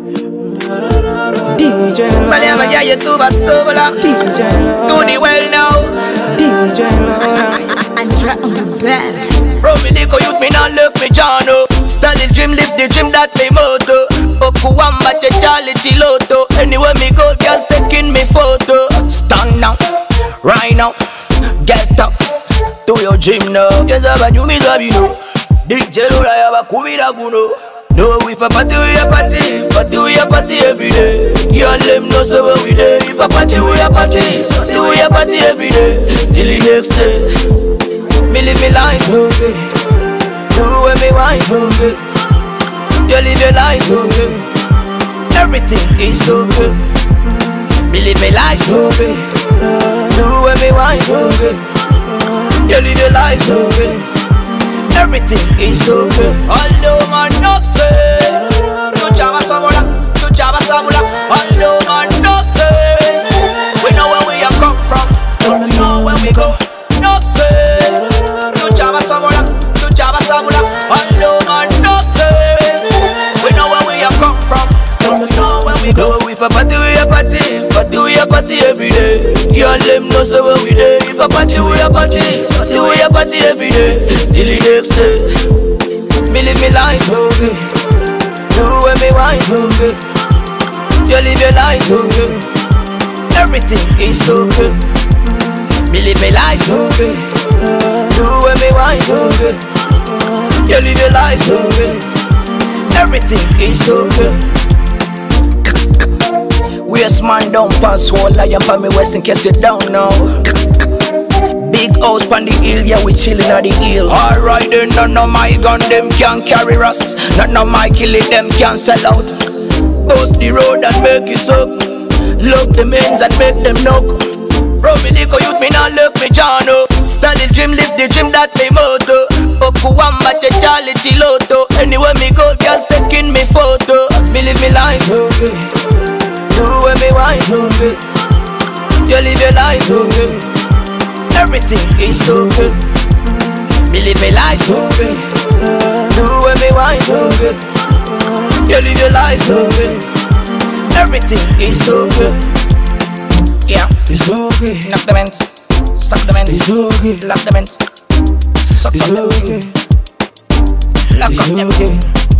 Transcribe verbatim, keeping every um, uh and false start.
D J Lord. Baliama ya YouTube a sobola. D J Lord. Do the well now. D J Lord. Andra on the bed. From me Nico youth me not left me Jano. Style dream live the dream that me moto. Okuwamba che Charlie Chiloto. Anywhere me go girls taking me photo. Stand now, right now, get up. Do your dream now. Yes I ban you me sabino. D J Lord I have a kubira guno. No, if a party, we a party, party, we a party every day. You and them know so we day. If a party, we a party, party, we a party every day. Till the next day, me live me life so good. Do what me want so good. You live your life so good. Everything is so good. Me live me life so good. Do what me want so good. You live your life so good. Everything is so good. Although man enough say to Java Samula, to Java Samula. Although man enough say we know where we have come from, but we know where we go. Enough say to Java Samula, to Java Samula. Although man enough say we know where we have come from, but we know where we go. If a party we a party, party we a party every day. You and them know so where we day. If a party we a party, party we a party every day. Till the next day, me live me life so good. Do what me want so good. You live your life so good. Everything is so good. Me live my life so good. Do what me want so good. You live your life so good. Everything is so good. Waste man down pass whole lion for me west in case you don't know. Big house pon the hill, yeah we chillin' at the hills. Alright then, none of my gun them can carry us. None of my killing them can sell out. Bust the road and make it up. Look the men's and make them knock. From me Nico youth me not left me Jano. Style the dream, live the dream that me moto. Okuwamba che Charlie Chiloto. Anywhere me go, girls taking me photo. Me live me life so good. Do what me want so good. You live your life so good. Everything is so good. Me live my life so good. Do what me want so good. You live your life so good. Everything is so good. Yeah, It's so good. knock the vents, suck the vents, It's so good. lock the vents, suck It's up so the good. vents, lock It's up so them. good.